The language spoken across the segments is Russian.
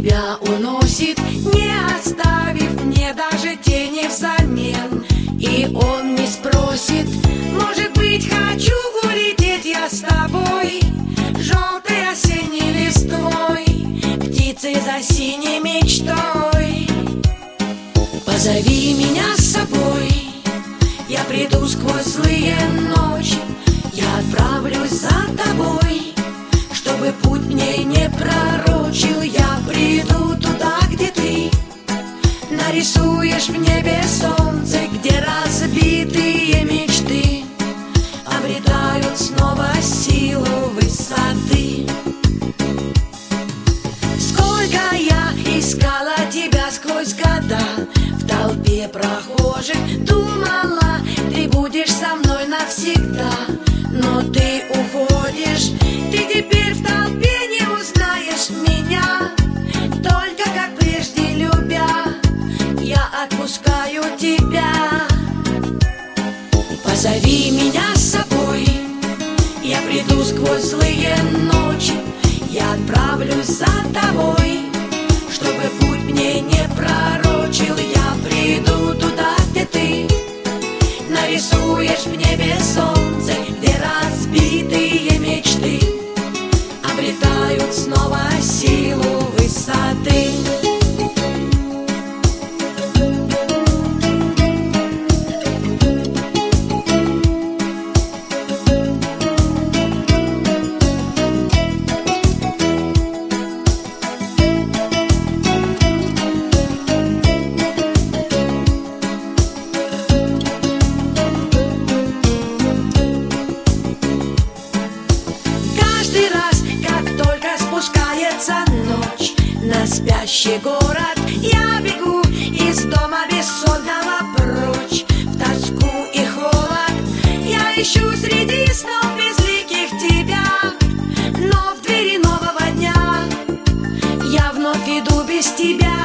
тебя уносит, не оставив мне даже тени взамен. И он не спросит, может быть, хочу улететь я с тобой, желтой осенней листвой, птицей за синей мечтой. Позови меня с собой, я приду сквозь злые ночи, я отправлюсь за тобой, чтобы путь мне не пророчил. Я приду туда, где ты нарисуешь в небе солнце, где разбитые мечты обретают снова силу высоты. Сколько я искала тебя сквозь года, в толпе прохожих думала, ты будешь со мной навсегда. Но ты уходишь, ты теперь в толпе не узнаешь меня, только как прежде любя, я отпускаю тебя. Позови меня с собой, я приду сквозь злые ночи, я отправлюсь за тобой, чтобы путь мне не пророчил. Я приду туда, где ты нарисуешь в небе солнце, где разбитые мечты обретают снова силу высоты. Ночь на спящий город, я бегу из дома бессонного прочь. В тоску и холод я ищу среди снов безликих тебя, но в двери нового дня я вновь иду без тебя.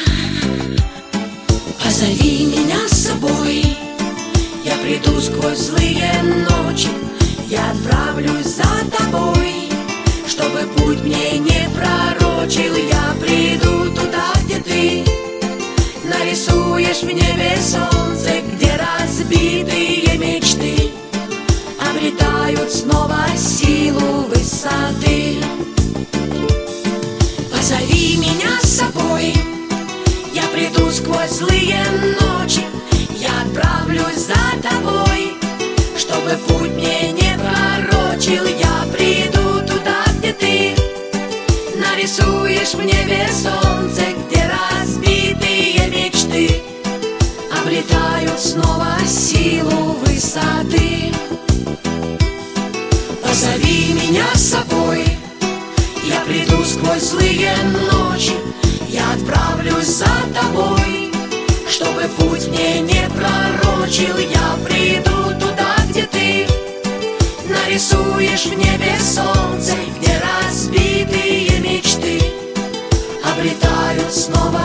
Позови меня с собой, я приду сквозь злые ночи, я отправлюсь за тобой, чтобы путь мне не пророчил. Я приду туда, где ты нарисуешь в небе солнце, где разбитые мечты обретают снова силу высоты. Позови меня с собой, я приду сквозь злые ночи, я отправлюсь за тобой, чтобы путь мне не пророчил. Я приду туда, где ты нарисуешь в небе солнце, где разбитые мечты обретают снова силу высоты. Позови меня с собой, я приду сквозь злые ночи, я отправлюсь за тобой, чтобы путь мне не пророчил. Я приду туда, где ты нарисуешь в небе солнце, где разбитые мечты обретают снова